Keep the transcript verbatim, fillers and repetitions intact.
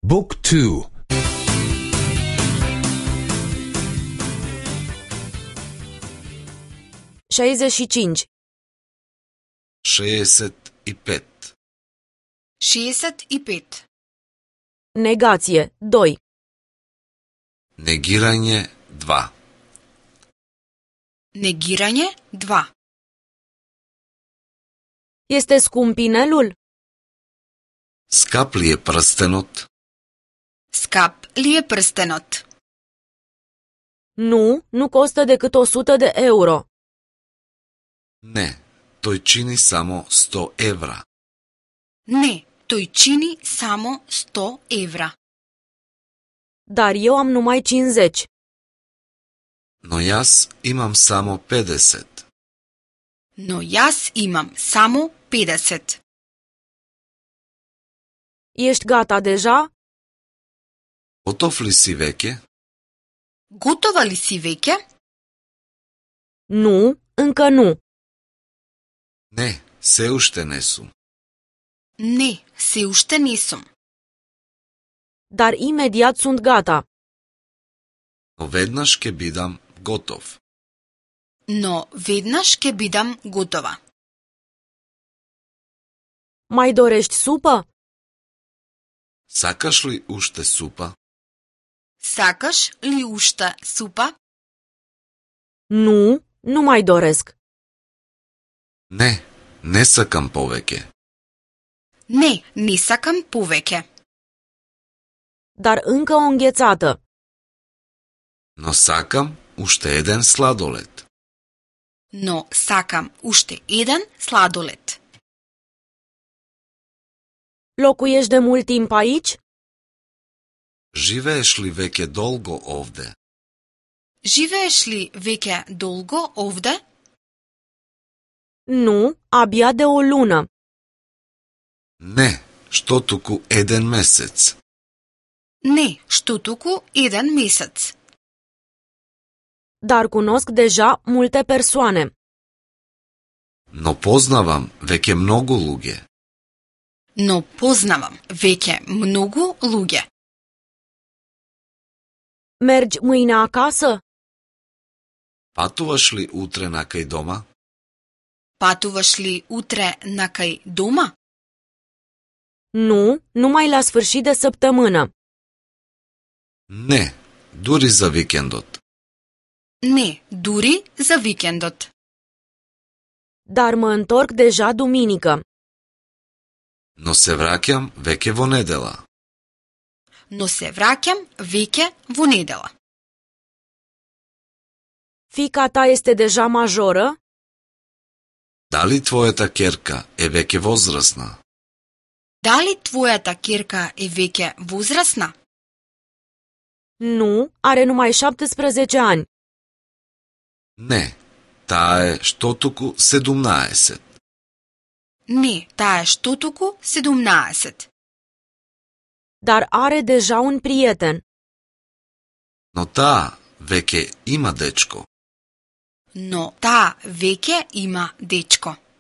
Book two. șaizeci și cinci. šezdeset i pet. šestdeset i pet. Negație doi. Negiranje dva. Negiranje dva. Este scump inelul? Skap li je prstenot? Skap li je prstenot? Nu, nu costă decât o sută de euro. Ne, toj čini samo sto evra. Ne, toj čini samo sto evra. Dar eu am numai cincizeci. No jaz imam samo pedeset. No jaz imam samo petdeset. Ești gata deja? Gotov li si veke? Gotova li si veke? Nu, încă nu. Ne, se ušte ne sum. Ne, se ušte nisem. Dar imediat sunt gata. No vednaš ke bidam gotov. No vednaš ke bidam gotova. Mai dorești supă? Sakaš li ušte supa? Sakaš li ušte supa? Nu, nu mai doresc. Ne, ne sakam poveke. Ne, ne sakam poveke. Dar încă o înghețată. No sakam ušte eden sladoled. No sakam ušte eden sladoled. Locuiești de mult timp aici? Živeeš li veke dolgo ovde? Живееш ли веќе долго овде? Nu, abia de o lună. Ne, što tuku eden mesec. Не, што туку еден месец. Dar cunosc deja multe persoane. No poznavam veke mnogo luge. Но познавам веќе многу луѓе. Mergi mâine acasă? Patuvaš li utre nakaj doma? Патуваш ли утре накај дома? Nu, numai la sfârșit de săptămână. Ne, duri za vikendot. Не, дури за викендот. Dar mă întorc deja duminică. No se vraćam veke vo nedela. Но се враќам веќе во недела. Fiica ta este deja majoră? Da li tvojata kerka je veke возрастна? Дали твојата ќерка е веќе возрасна? Nu, are numai șaptesprezece ani. Ne, ta je što tuku sedumnaest. Не, таа е што туку седумнаесет. Dar are deja un prieten. No ta veke ima dečko. Но таа веќе има дечко.